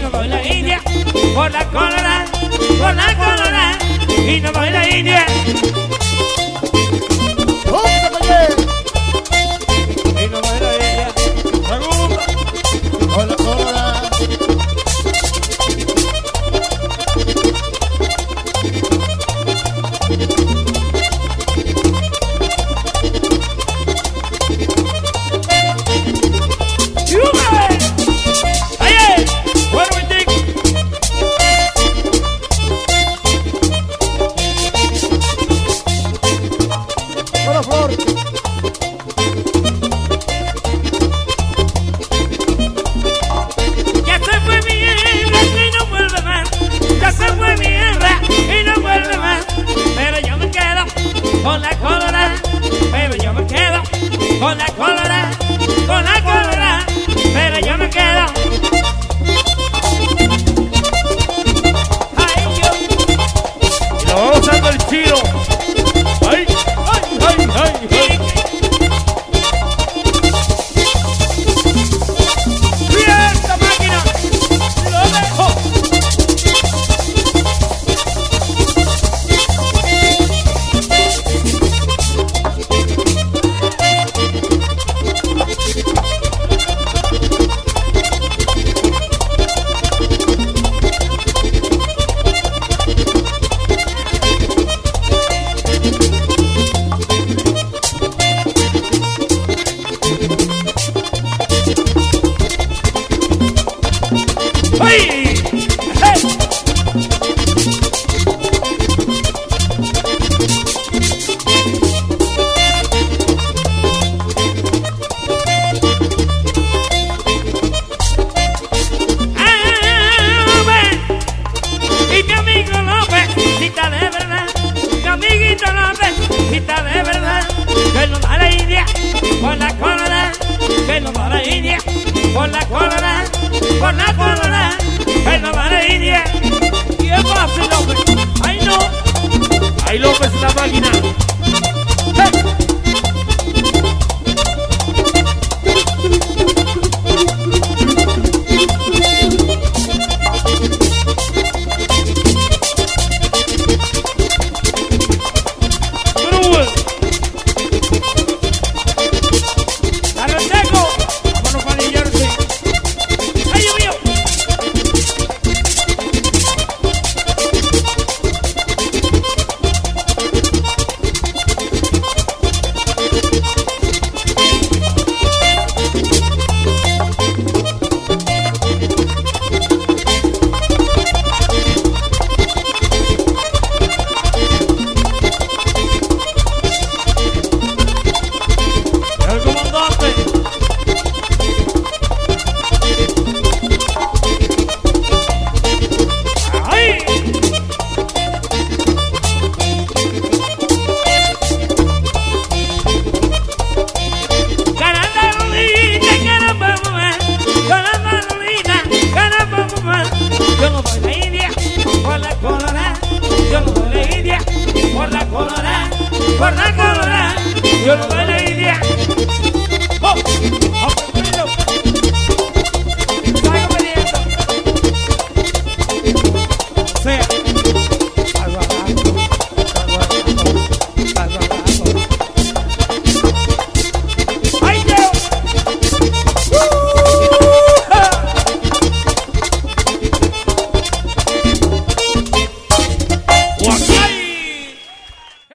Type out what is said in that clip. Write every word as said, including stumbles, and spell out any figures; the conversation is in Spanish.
no voy la India, por la Colorada, por la Colorada, y no voy la India. Y no voy la India, segunda, por la Colorada. Con la Colorada, pero yo me quedo con la Colorada, con la Colorada, pero yo me quedo. Ay, yo. Y lo vamos usando el tiro. Ay, ay, ay, ay, ay. ¡Bien, esta máquina! ¡Lo dejo! ¡Hey! ¡Hey! Y mi amigo López, si está de verdad, mi amiguito López, si está de verdad, que no va a la India, por la Colorada, que no va a la India, por la Colorada, por la Colorada, que no va a la India. Y es fácil, López. ¡Ay, no! ¡Ay, López, la máquina! ¡Hey! Yo no voy a la India, por la Colorada. Yo no voy a la India, por la Colorada, por la Colorada. Yo no voy a la